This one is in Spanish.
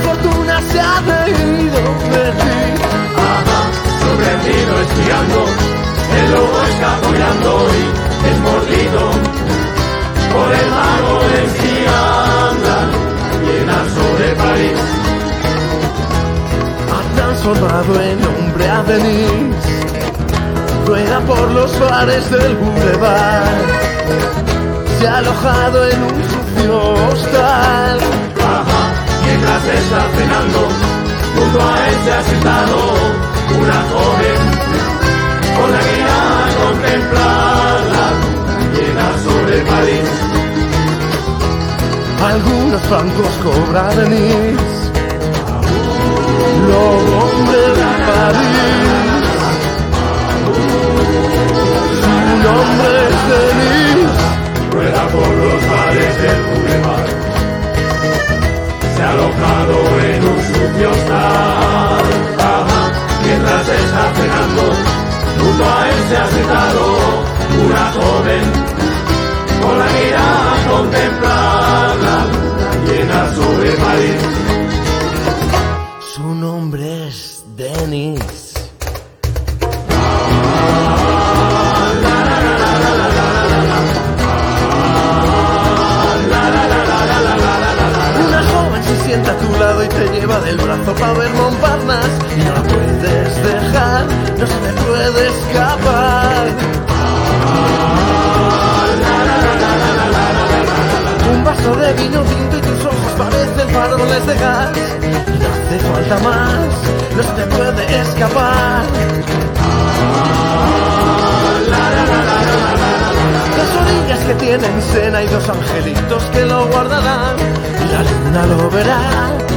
fortuna se ha reído de ti. Ajá, sorprendido espiando, el lobo está follando y es mordido por el mago de Esquianda y el aso de París. Ha transformado en hombre a Denise, rueda por los bares del boulevard, se ha alojado en un sucio hostal. Ajá, mientras está cenando, junto a él se ha sentado una joven con la que irá a contemplarla llena sobre París. Algunos francos cobra Denise, lobo hombre de París. Su nombre es Denise, Rueda por los bares del boulevard, se ha alojado en un sucio hostal. Ajá, mientras está cenando, junto a él se ha sentado una joven con la que irá a contemplarla llena sobre París. su nombre es Denise. Una joven se sienta a tu lado y te lleva del brazo para ver Montparnasse y no la puedes dejar, no se te puede escapar. Un vaso de vino tinto y tus ojos parecen faroles de gas y no hace falta más, no se te puede escapar. Dos orillas que tienen cena y dos angelitos que lo guardarán y la luna lo verá